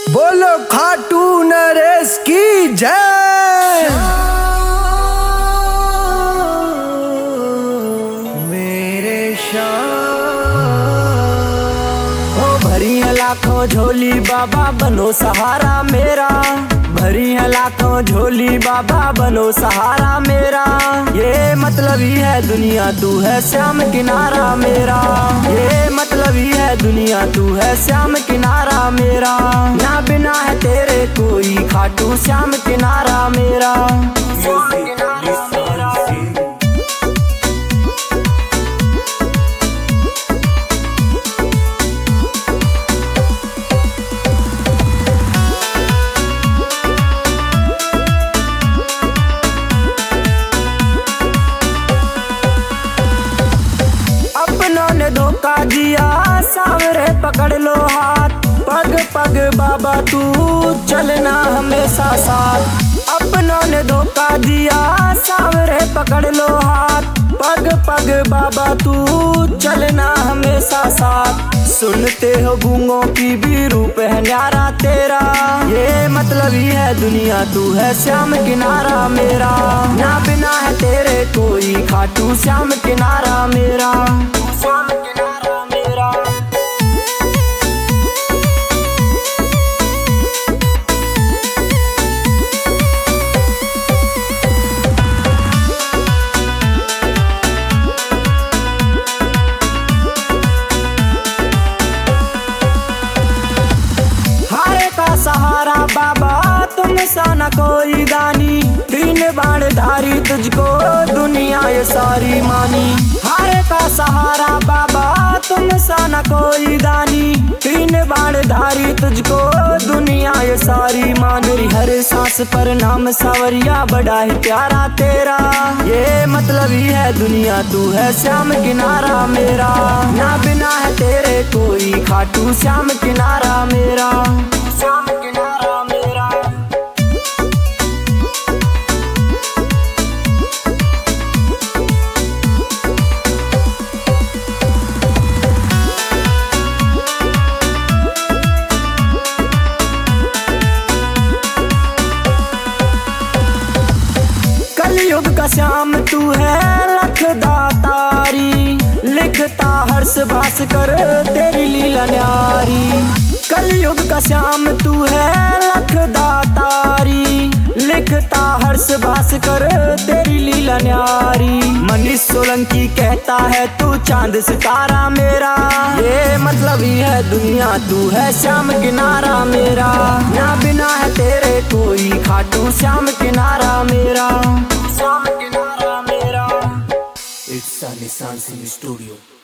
बोलो खाटू नरेश की जय। मेरे ओ भरी है लाखों झोली बाबा बनो सहारा मेरा, भरी है लाखों झोली बाबा बनो सहारा मेरा। ये मतलब ही है दुनिया तू है श्याम किनारा मेरा, ये मतलब ही है दुनिया तू है श्याम किनारा मेरा। ना बिना है तेरे कोई खाटू श्याम किनारा मेरा, श्याम किनारा मेरा। अपनों ने धोखा दिया सावरे पकड़ लो हाथ, पग पग बाबा तू चलना हमेशा साथ। अपनों ने धोखा दिया सावरे पकड़ लो हाथ, पग पग बाबा तू चलना हमेशा साथ। सुनते हो गूंगों की भी रूप है न्यारा तेरा, ये मतलब ही है दुनिया तू है श्याम किनारा मेरा। ना बिना है तेरे कोई खाटू श्याम किनारा मेरा, श्याम किनारा मेरा। सहारा बाबा तुम सा न कोई दानी, तीन बाण धारी तुझको दुनिया ये सारी मानी। हारे का सहारा बाबा तुम सा न कोई दानी, तीन बाण धारी तुझको दुनिया ये सारी मानी। हर सांस पर नाम सावरिया बड़ा ही प्यारा तेरा, ये मतलब ही है दुनिया तू है श्याम किनारा मेरा। ना बिना है तेरे कोई खाटू श्याम किनारा मेरा, श्याम किनारा मेरा। कलयुग का श्याम तू है लख दातारी, लिखता हर्ष भास कर तेरी लीला न्यारी। कलयुग का श्याम तू है लख दातारी, लिखता हर्ष भास कर तेरी लीला न्यारी। मनीष सोलंकी कहता है तू चांद सितारा मेरा, ये मतलब ही है दुनिया तू है श्याम किनारा मेरा। ना बिना है तेरे कोई खाटू श्याम किनारा मेरा, श्याम किनारा मेरा। It's Sunny Sun Singh Studio.